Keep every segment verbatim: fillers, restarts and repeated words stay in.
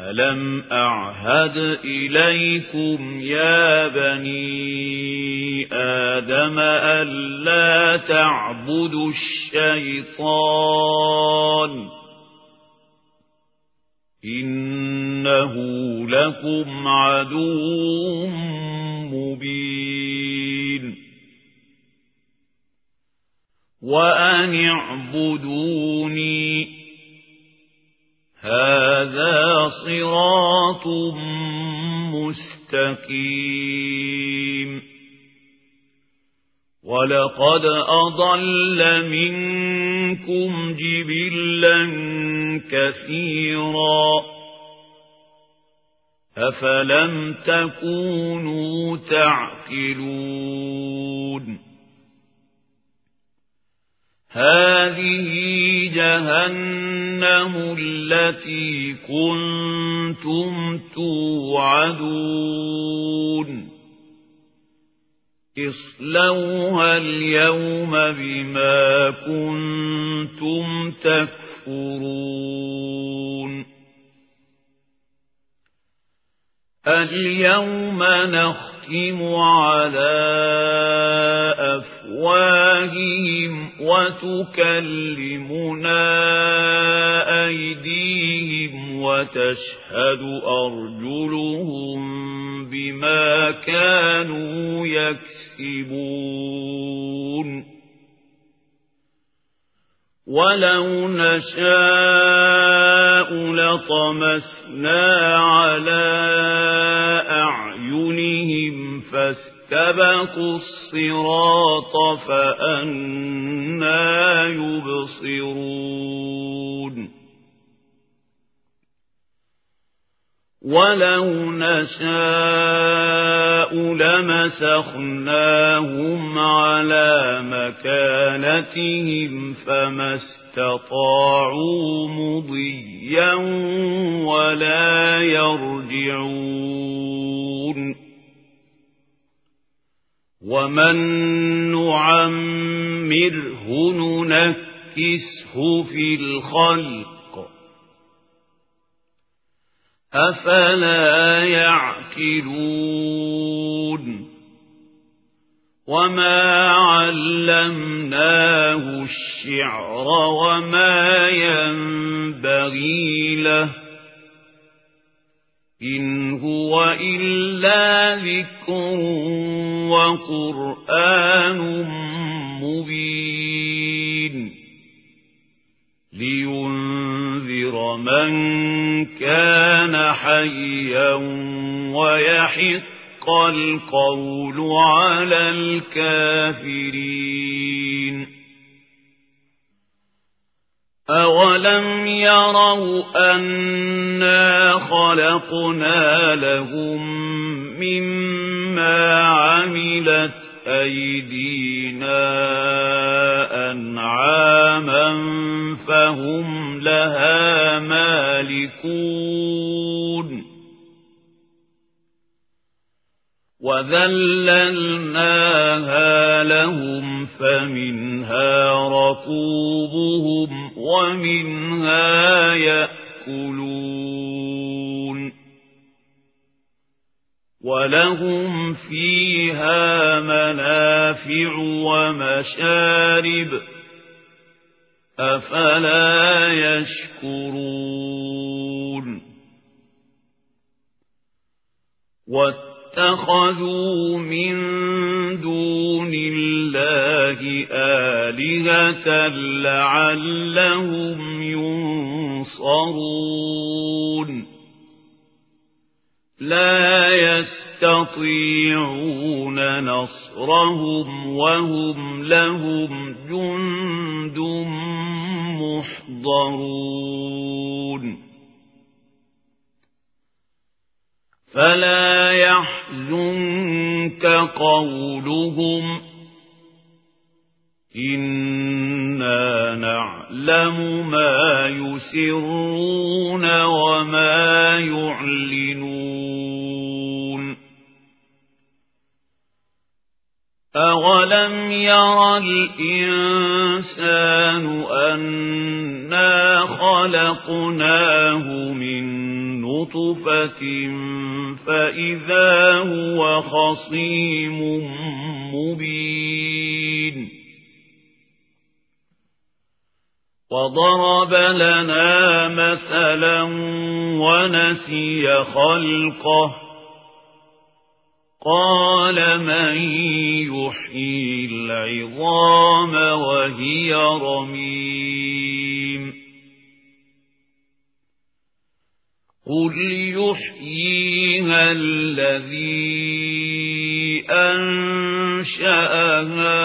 ألم أعهد إليكم يا بني آدم ألا تعبدوا الشيطان إنه لكم عدو مبين وأن اعبدوني هذا صراط مستقيم ولقد أضل منكم جبلا كثيرا أفلم تكونوا تعقلون هذه جهنم التي كنتم توعدون اصلوها اليوم بما كنتم تكفرون اليوم نختم على أفواههم وتكلمنا أيديهم وتشهد أرجلهم بما كانوا يكسبون ولو نشاء لطمسنا على أعينهم فاستبقوا الصراط فأنى يبصرون ولو نشاء لمسخناهم على مكانتهم فما استطاعوا مضيا ولا يرجعون ومن نعمره ننكسه في الخلق أفلا يعقلون وما علمناه الشعر وما ينبغي له إن هو إلا ذكر وقرآن مبين لينذر من كان حيا ويحق القول على الكافرين أولم يروا أنا خلقنا لهم مما عملت أيدينا أنعاما فهم لها مالكون وذللناها لهم فمنها ركوبهم ومنها يأكلون ولهم فيها منافع ومشارب أفلا يشكرون واتخذوا من دون الله آلهة لعلهم ينصرون لا يستطيعون نصرهم وهم لهم جند محضرون فلا يحزنك قولهم إنا نعلم ما يسرون وما يعلنون أولم ير الإنسان أنا خلقناه من نطفة نطفة فإذا هو خصيم مبين وضرب لنا مثلا ونسي خلقه قال من يحيي العظام وهي رميم قل يحييها الذي أنشأها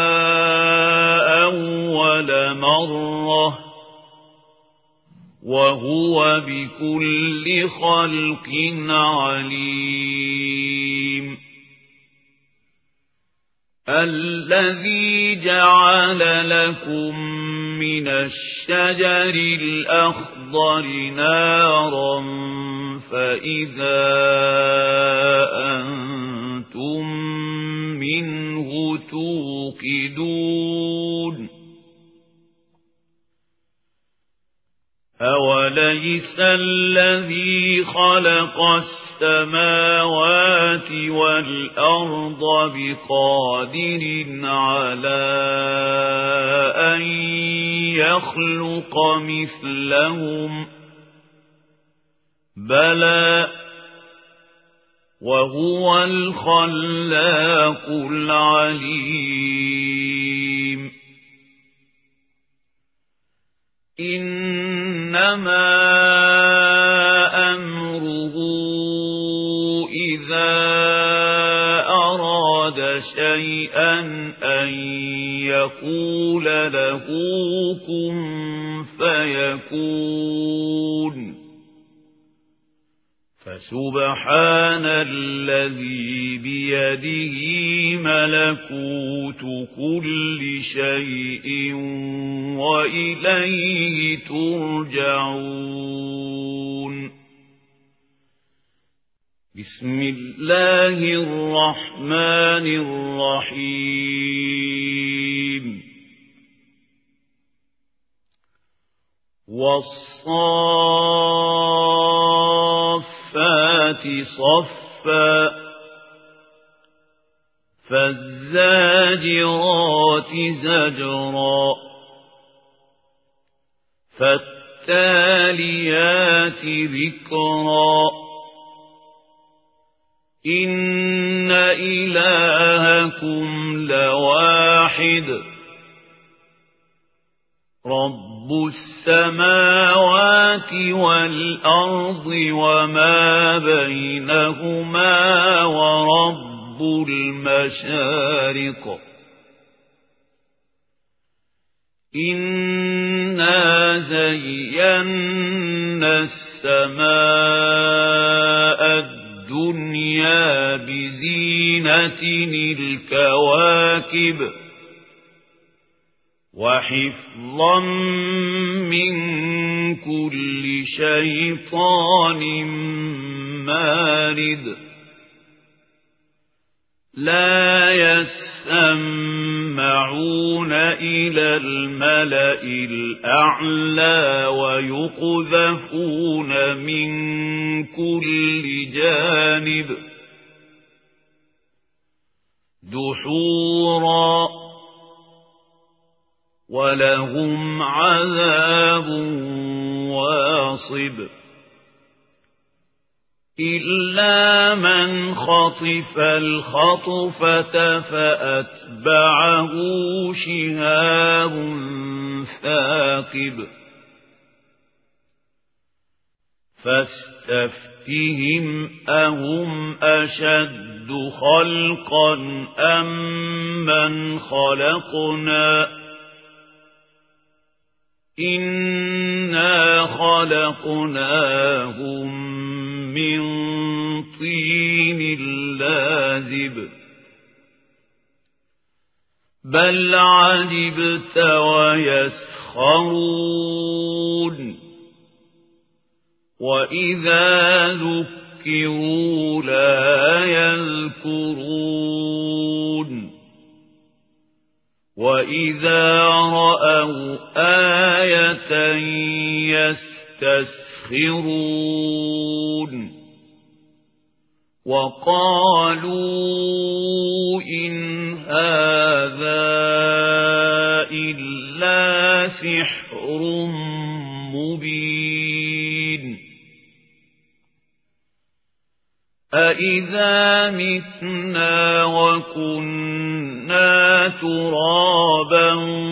أول مرة وهو بكل خلق عليم الذي جعل لكم من الشجر الأخضر نارا فإذا أنتم منه توقدون أوليس الذي خلق السماوات والأرض بقادر على أن يخلق مثلهم بلى وهو الخلاق العليم إنما أمره إذا أراد شيئا أن يقول له كن فيكون فسبحان الذي بيده ملكوت كل شيء وإليه ترجعون بسم الله الرحمن الرحيم والصافات صفا فالزاجرات زجرا فالتاليات ذكرا إن إلهكم لواحد رب السماوات والأرض وما بينهما ورب المشارق إنا زينا السماء الدنيا بزينة الكواكب وحفظا من كل شيطان مارد لا يسمعون إلى الملأ الأعلى ويقذفون من كل جانب دحورا ولهم عذاب واصب إلا من خطف الخطفة فأتبعه شهاب ثاقب فاستفتهم أهم أشد خلقا أم من خلقنا إنا خلقناهم من طين لازب بل عجبت ويسخرون وإذا ذكروا لا يذكرون وإذا رأوا آية يستسخرون وقالوا إن هذا إلا سحر مبين أإذا متنا وكنا ترابا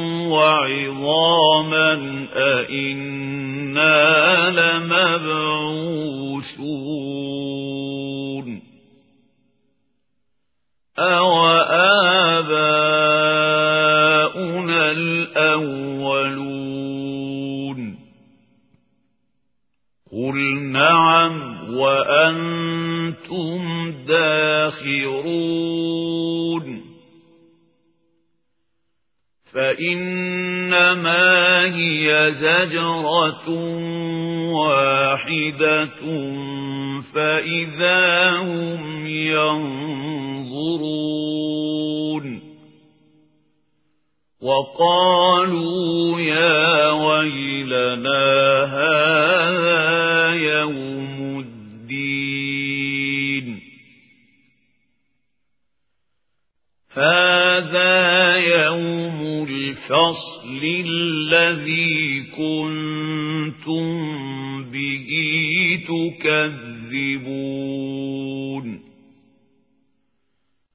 وعظاما أإنا لمبعوثون أوآباؤنا الأولون قل نعم وأنتم داخرون فإنما هي زجرة واحدة فإذا هم ينظرون وقالوا يا ويلنا هذا يوم الدين هذا يوم الفصل الذي كنتم به تكذبون